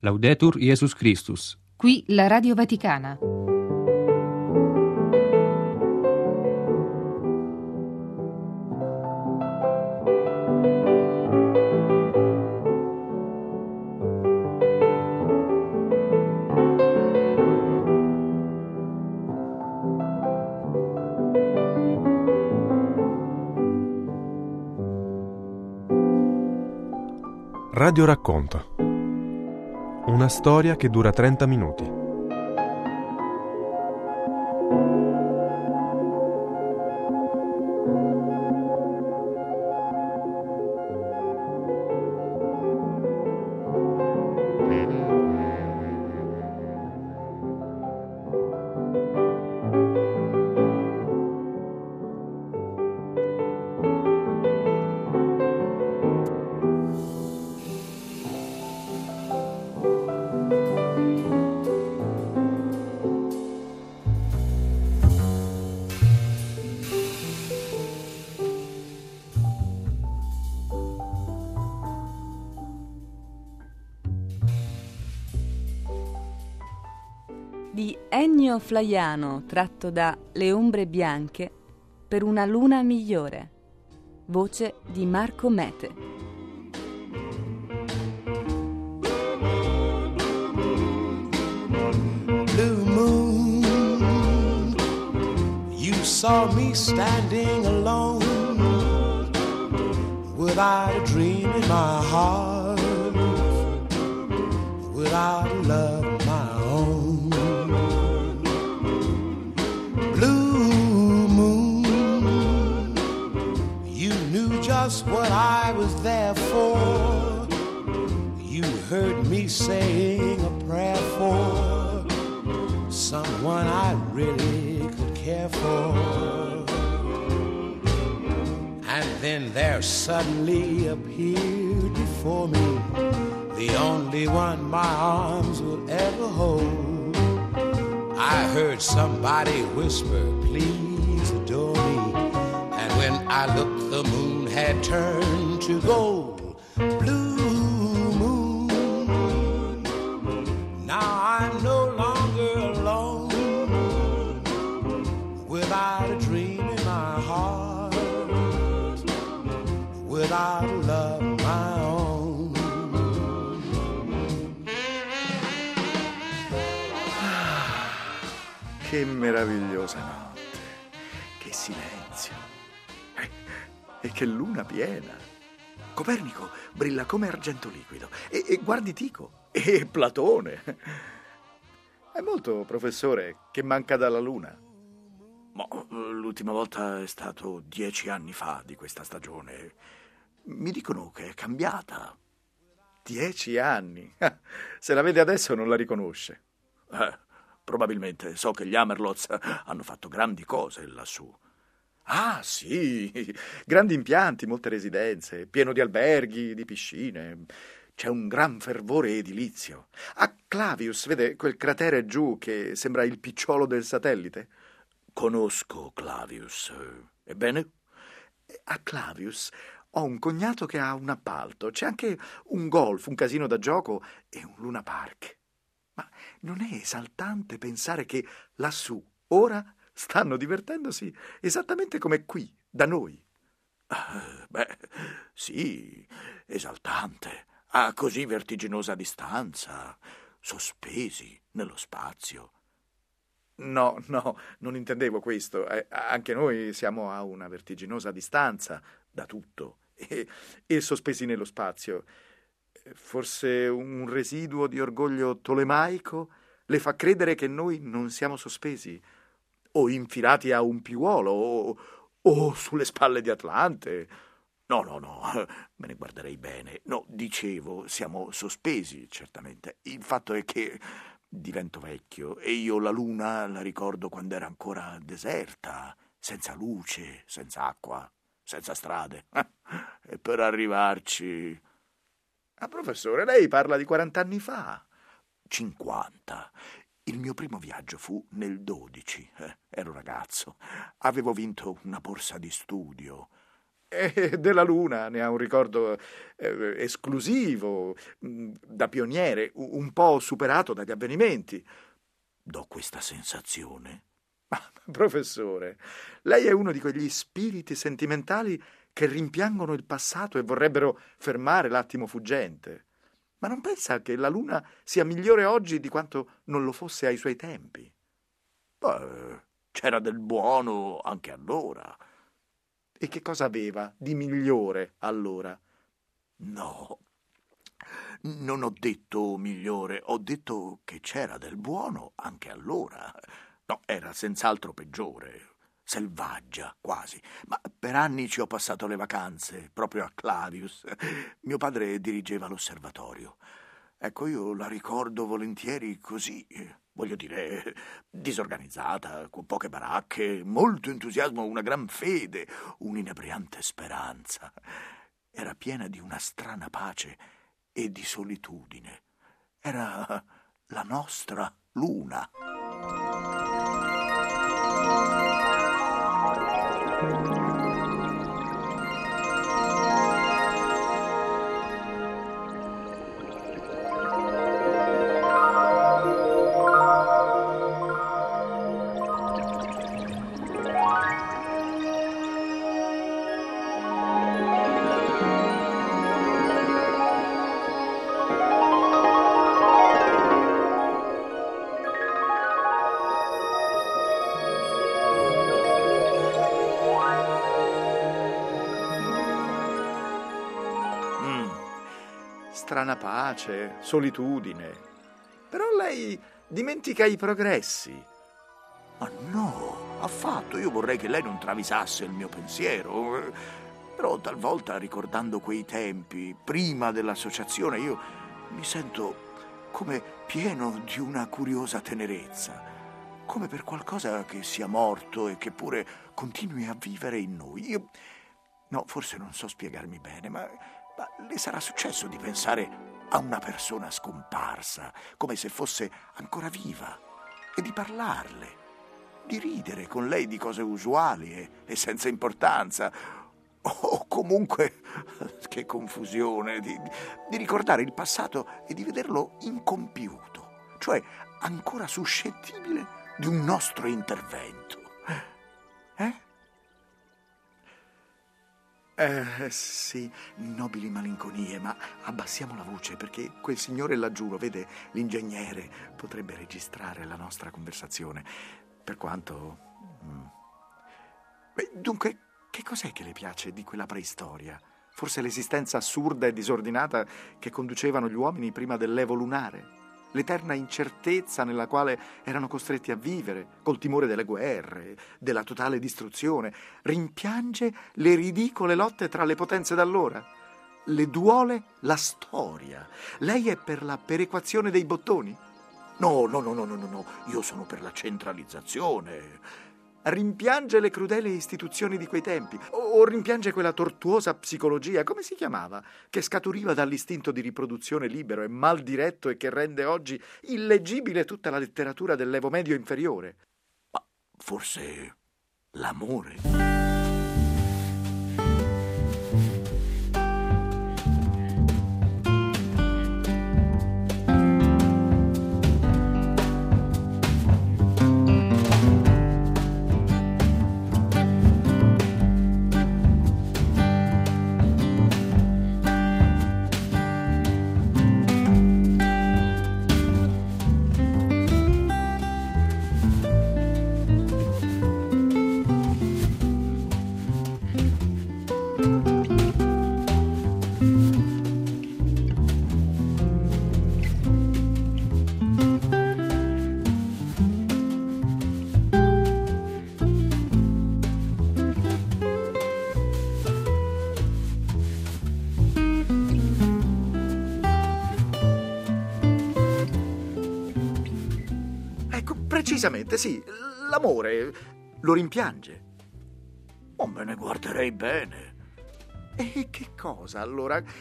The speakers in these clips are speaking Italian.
Laudetur Jesus Christus. Qui la Radio Vaticana. Radio Racconta. Una storia che dura 30 minuti. Di Ennio Flaiano, tratto da Le ombre bianche per una luna migliore. Voce di Marco Mete. Blue moon, you saw me standing alone without a dream in my heart, without a love of my own. Just what I was there for. You heard me saying a prayer for someone I really could care for. And then there suddenly appeared before me the only one my arms would ever hold. I heard somebody whisper, please adore me. And when I looked, the moon had turned to gold. Blue moon, now I'm no longer alone, without a dream in my heart, without a love of my own. Che meravigliosa notte, che silenzio. E che luna piena. Copernico brilla come argento liquido. E guardi Tycho. E Platone. È molto, professore, che manca dalla luna. Ma l'ultima volta è stato 10 anni fa di questa stagione. Mi dicono che è cambiata. 10 anni? Se la vede adesso non la riconosce. Probabilmente. So che gli Amerlots hanno fatto grandi cose lassù. Ah, sì, grandi impianti, molte residenze, pieno di alberghi, di piscine. C'è un gran fervore edilizio. A Clavius, vede quel cratere giù che sembra il picciolo del satellite? Conosco Clavius. Ebbene? A Clavius ho un cognato che ha un appalto. C'è anche un golf, un casino da gioco e un Luna Park. Ma non è esaltante pensare che lassù, ora, stanno divertendosi esattamente come qui, da noi? Beh, sì, esaltante, a così vertiginosa distanza, sospesi nello spazio. No, non intendevo questo. Anche noi siamo a una vertiginosa distanza da tutto e sospesi nello spazio. Forse un residuo di orgoglio tolemaico le fa credere che noi non siamo sospesi, o infilati a un piuolo, o sulle spalle di Atlante. No, me ne guarderei bene. No, dicevo, siamo sospesi, certamente. Il fatto è che divento vecchio e io la luna la ricordo quando era ancora deserta, senza luce, senza acqua, senza strade. E per arrivarci... professore, lei parla di 40 anni fa. 50. Il mio primo viaggio fu nel 12. Ero ragazzo. Avevo vinto una borsa di studio Della Luna ne ha un ricordo esclusivo, da pioniere, un po' superato dagli avvenimenti. Do questa sensazione? Professore, lei è uno di quegli spiriti sentimentali che rimpiangono il passato e vorrebbero fermare l'attimo fuggente. Ma non pensa che la Luna sia migliore oggi di quanto non lo fosse ai suoi tempi? C'era del buono anche allora. E che cosa aveva di migliore allora? No, non ho detto migliore, ho detto che c'era del buono anche allora. No, era senz'altro peggiore, selvaggia quasi. Ma per anni ci ho passato le vacanze, proprio a Clavius. Mio padre dirigeva l'osservatorio. Ecco, io la ricordo volentieri così, voglio dire, disorganizzata, con poche baracche, molto entusiasmo, una gran fede, un'inebriante speranza. Era piena di una strana pace e di solitudine. Era la nostra Luna. Strana pace, solitudine. Però lei dimentica i progressi. Ma no, affatto. Io vorrei che lei non travisasse il mio pensiero. Però talvolta, ricordando quei tempi, prima dell'associazione, io mi sento come pieno di una curiosa tenerezza, come per qualcosa che sia morto e che pure continui a vivere in noi. No, forse non so spiegarmi bene, ma le sarà successo di pensare a una persona scomparsa, come se fosse ancora viva, e di parlarle, di ridere con lei di cose usuali e senza importanza, o comunque, che confusione, di ricordare il passato e di vederlo incompiuto, cioè ancora suscettibile di un nostro intervento. Sì, nobili malinconie, ma abbassiamo la voce perché quel signore laggiù, lo vede, l'ingegnere, potrebbe registrare la nostra conversazione. Per quanto... Dunque, che cos'è che le piace di quella preistoria? Forse l'esistenza assurda e disordinata che conducevano gli uomini prima dell'evo lunare? L'eterna incertezza nella quale erano costretti a vivere, col timore delle guerre, della totale distruzione. Rimpiange le ridicole lotte tra le potenze d'allora. Le duole la storia. Lei è per la perequazione dei bottoni? No. Io sono per la centralizzazione. Rimpiange le crudeli istituzioni di quei tempi, o rimpiange quella tortuosa psicologia, come si chiamava, che scaturiva dall'istinto di riproduzione libero e mal diretto e che rende oggi illeggibile tutta la letteratura dell'Evo Medio inferiore. Ma forse l'amore? Precisamente, sì, l'amore lo rimpiange. Oh, me ne guarderei bene. E che cosa, allora?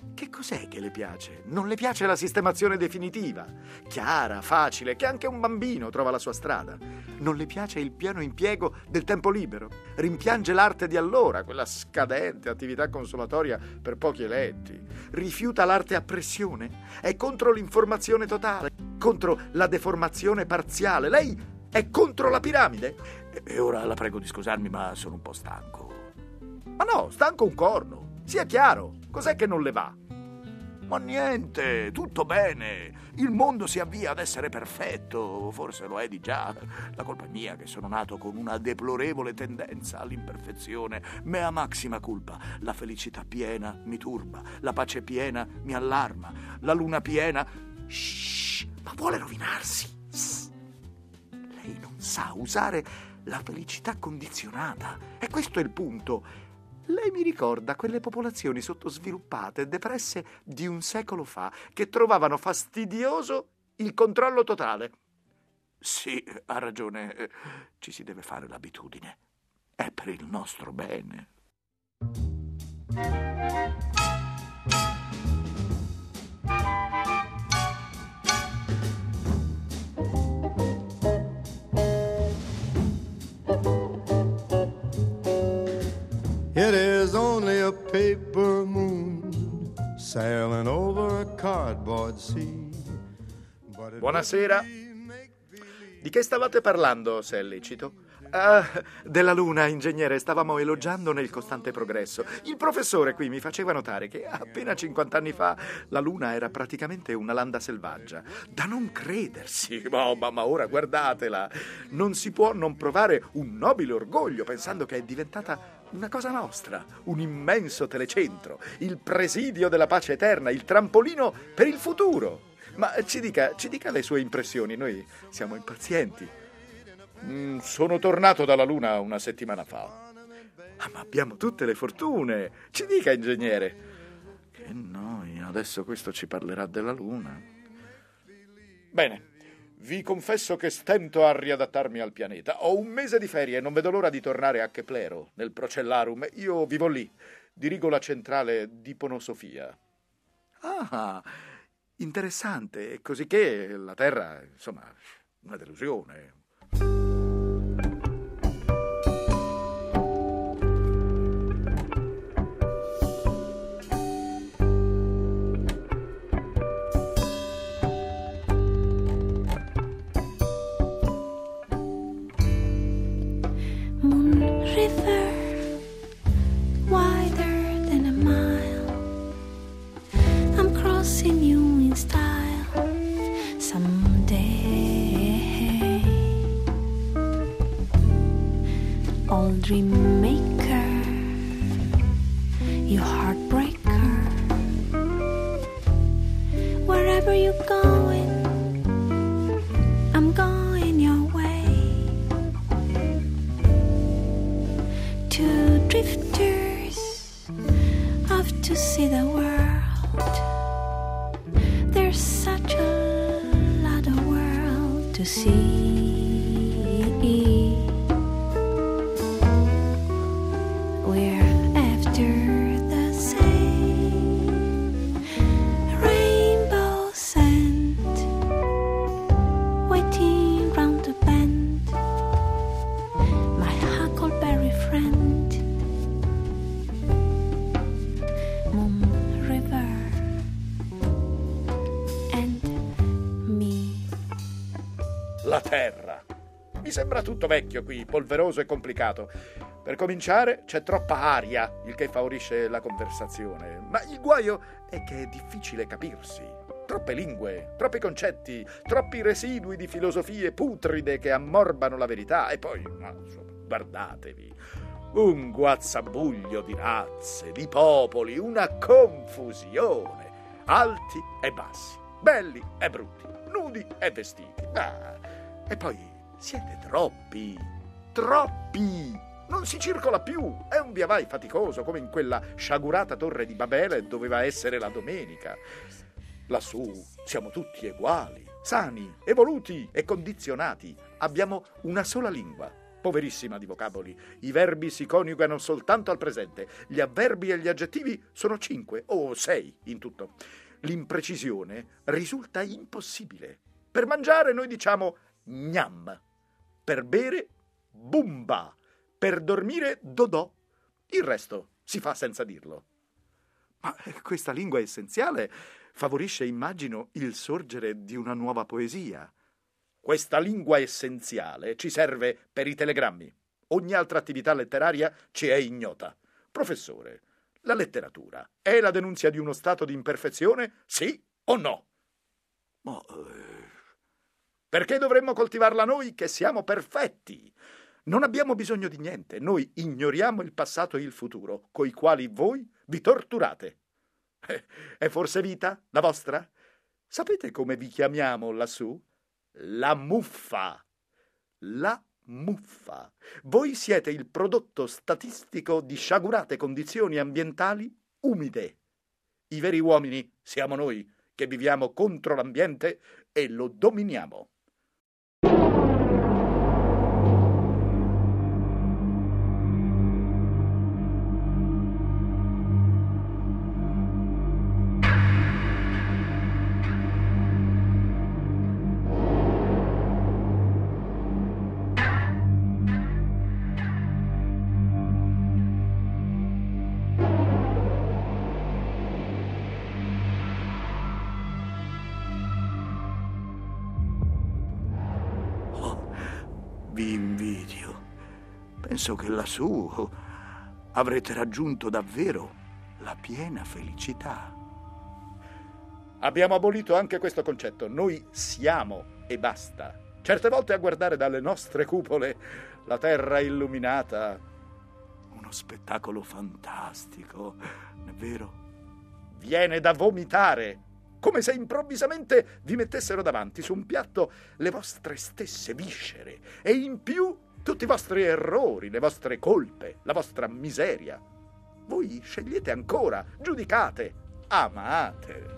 Che cos'è che le piace? Non le piace la sistemazione definitiva, chiara, facile, che anche un bambino trova la sua strada. Non le piace il pieno impiego del tempo libero. Rimpiange l'arte di allora, quella scadente attività consolatoria per pochi eletti. Rifiuta l'arte a pressione. È contro l'informazione totale, contro la deformazione parziale. Lei è contro la piramide. E ora la prego di scusarmi, ma sono un po' stanco. Ma no, stanco un corno. Sia chiaro, cos'è che non le va? Ma niente, tutto bene. Il mondo si avvia ad essere perfetto, forse lo è di già. La colpa è mia che sono nato con una deplorevole tendenza all'imperfezione. Mea maxima culpa. La felicità piena mi turba, la pace piena mi allarma, la luna piena... Shh, ma vuole rovinarsi. Lei non sa usare la felicità condizionata. E questo è il punto. Lei mi ricorda quelle popolazioni sottosviluppate e depresse di un secolo fa che trovavano fastidioso il controllo totale. Sì, ha ragione, ci si deve fare l'abitudine. È per il nostro bene. It is only a paper moon sailing over a cardboard sea. Buonasera. Di che stavate parlando, se è lecito? Ah, della luna, ingegnere, stavamo elogiandone il costante progresso. Il professore qui mi faceva notare che appena 50 anni fa la luna era praticamente una landa selvaggia. Da non credersi. Ma ora guardatela. Non si può non provare un nobile orgoglio pensando che è diventata una cosa nostra, un immenso telecentro, il presidio della pace eterna, il trampolino per il futuro. Ma ci dica le sue impressioni, noi siamo impazienti. Sono tornato dalla Luna una settimana fa. Ma abbiamo tutte le fortune. Ci dica, ingegnere. Che noia, adesso questo ci parlerà della Luna. Bene, vi confesso che stento a riadattarmi al pianeta. Ho un mese di ferie e non vedo l'ora di tornare a Keplero, nel Procellarum. Io vivo lì, dirigo la centrale di Ponosofia. Ah, interessante, cosicché la Terra, insomma, una delusione. Dream maker, you heartbreaker. Wherever you're going, I'm going your way. Two drifters off to see the world. There's such a lot of world to see. La Terra. Mi sembra tutto vecchio qui, polveroso e complicato. Per cominciare c'è troppa aria, il che favorisce la conversazione. Ma il guaio è che è difficile capirsi. Troppe lingue, troppi concetti, troppi residui di filosofie putride che ammorbano la verità. E poi, guardatevi, un guazzabuglio di razze, di popoli, una confusione. Alti e bassi, belli e brutti, nudi e vestiti. E poi siete troppi. Non si circola più. È un via vai faticoso, come in quella sciagurata torre di Babele doveva essere la domenica. Lassù siamo tutti uguali, sani, evoluti e condizionati. Abbiamo una sola lingua, poverissima di vocaboli. I verbi si coniugano soltanto al presente. Gli avverbi e gli aggettivi sono 5 o 6 in tutto. L'imprecisione risulta impossibile. Per mangiare noi diciamo gnam, per bere bumba, per dormire dodò. Il resto si fa senza dirlo. Ma questa lingua essenziale favorisce, immagino, il sorgere di una nuova poesia. Questa lingua essenziale ci serve per i telegrammi. Ogni altra attività letteraria ci è ignota. Professore, la letteratura è la denunzia di uno stato di imperfezione, sì o no? Perché dovremmo coltivarla noi che siamo perfetti? Non abbiamo bisogno di niente, noi ignoriamo il passato e il futuro, coi quali voi vi torturate. È forse vita, la vostra? Sapete come vi chiamiamo lassù? La muffa. La muffa. Voi siete il prodotto statistico di sciagurate condizioni ambientali umide. I veri uomini siamo noi, che viviamo contro l'ambiente e lo dominiamo. Vi invidio. Penso che lassù avrete raggiunto davvero la piena felicità. Abbiamo abolito anche questo concetto. Noi siamo e basta. Certe volte a guardare dalle nostre cupole la terra illuminata. Uno spettacolo fantastico, è vero? Viene da vomitare. Come se improvvisamente vi mettessero davanti su un piatto le vostre stesse viscere e in più tutti i vostri errori, le vostre colpe, la vostra miseria. Voi scegliete ancora, giudicate, amate.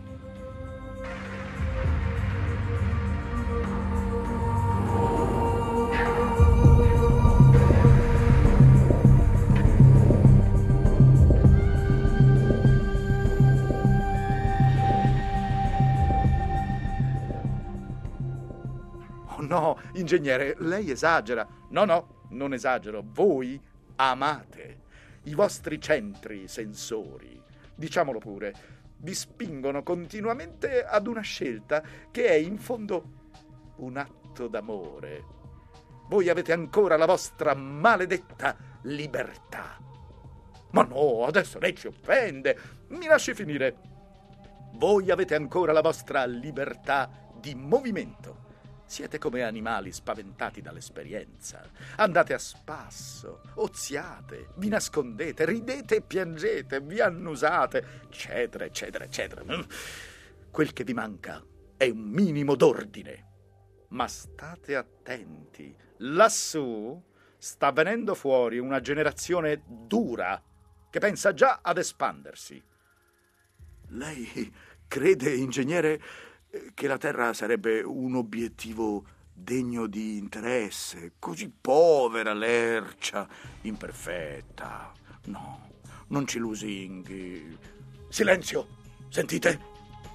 No, ingegnere, lei esagera. No, non esagero. Voi amate. I vostri centri sensori, diciamolo pure, vi spingono continuamente ad una scelta che è in fondo un atto d'amore. Voi avete ancora la vostra maledetta libertà. Ma no, adesso lei ci offende. Mi lasci finire. Voi avete ancora la vostra libertà di movimento. Siete come animali spaventati dall'esperienza. Andate a spasso, oziate, vi nascondete, ridete e piangete, vi annusate, eccetera, eccetera, eccetera. Quel che vi manca è un minimo d'ordine. Ma state attenti, lassù sta venendo fuori una generazione dura che pensa già ad espandersi. Lei crede, ingegnere, che la Terra sarebbe un obiettivo degno di interesse, così povera, lercia, imperfetta? No, non ci lusinghi. Silenzio, sentite?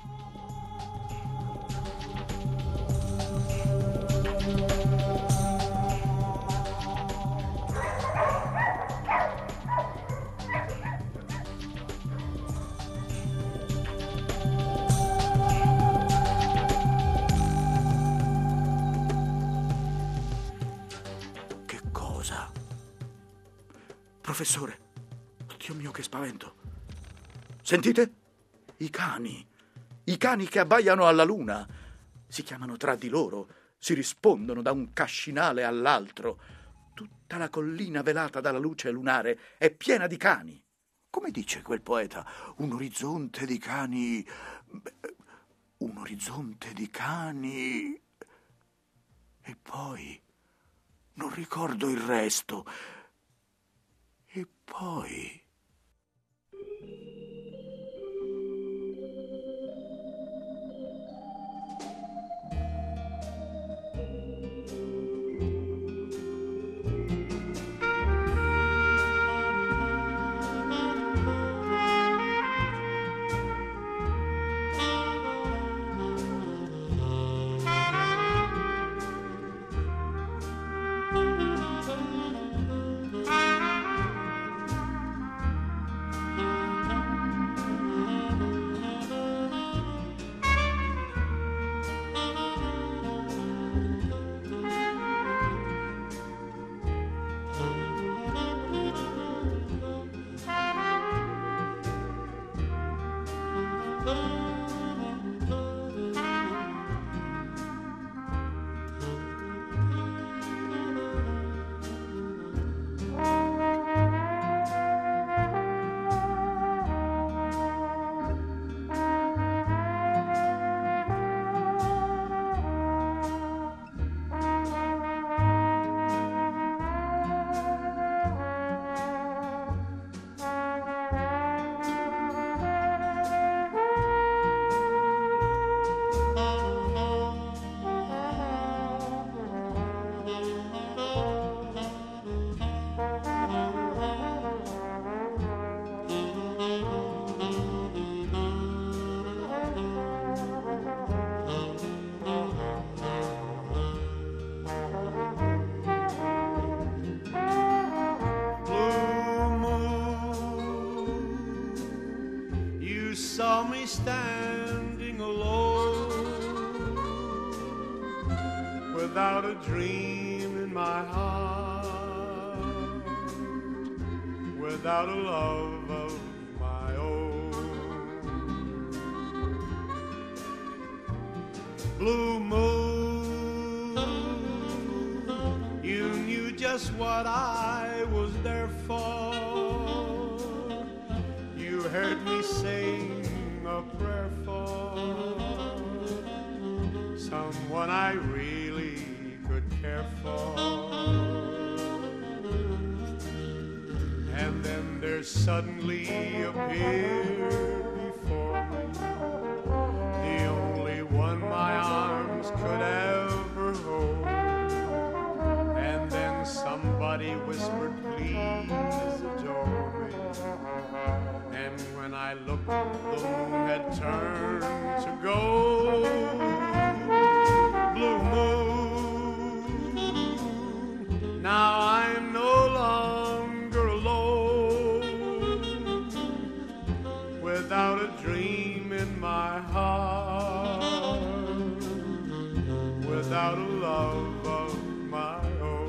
Professore, Dio mio che spavento. Sentite? I cani che abbaiano alla luna. Si chiamano tra di loro, si rispondono da un cascinale all'altro. Tutta la collina velata dalla luce lunare è piena di cani. Come dice quel poeta, un orizzonte di cani... Un orizzonte di cani... E poi... non ricordo il resto... E poi... without a dream in my heart, without a love of my own. Blue moon, you knew just what I was there for. You heard me sing a prayer for someone I really could care for. And then there suddenly appeared before me the only one my arms could ever hold. And then somebody whispered, please adore me. And when I looked, the moon had turned to gold. Blue moon, now I'm no longer alone, without a dream in my heart, without a love of my own.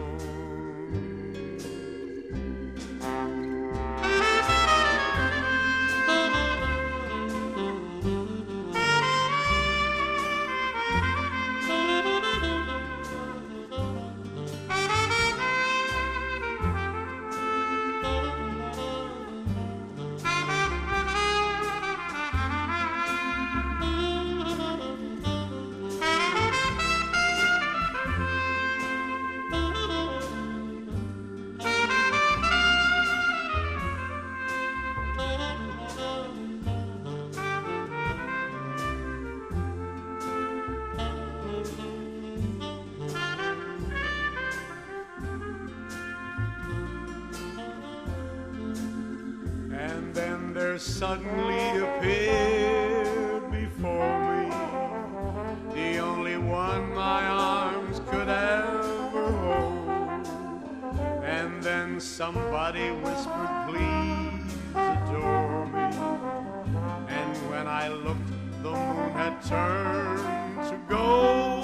And then there suddenly appeared before me the only one my arms could ever hold. And then somebody whispered, please adore me. And when I looked, the moon had turned to gold.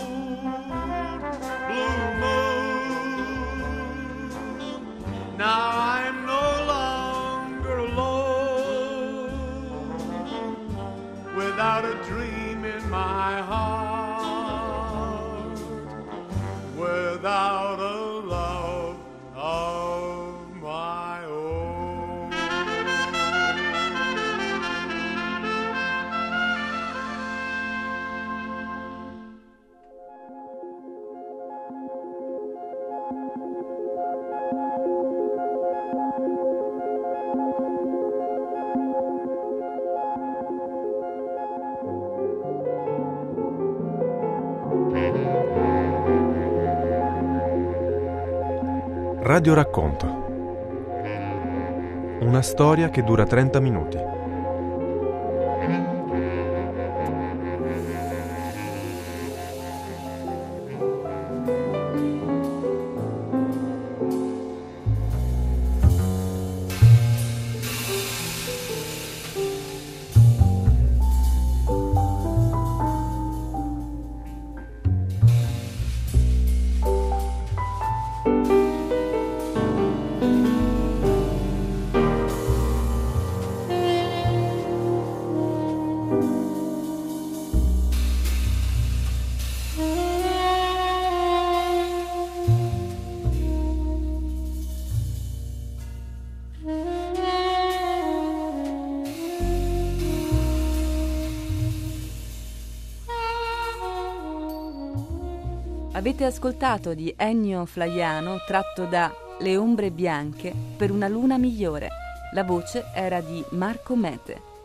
Blue moon, now I'm no longer alone, without a dream in my heart, without a love of my own. Radio Racconto. Una storia che dura 30 minuti. Avete ascoltato di Ennio Flaiano tratto da Le ombre bianche per una luna migliore. La voce era di Marco Mete.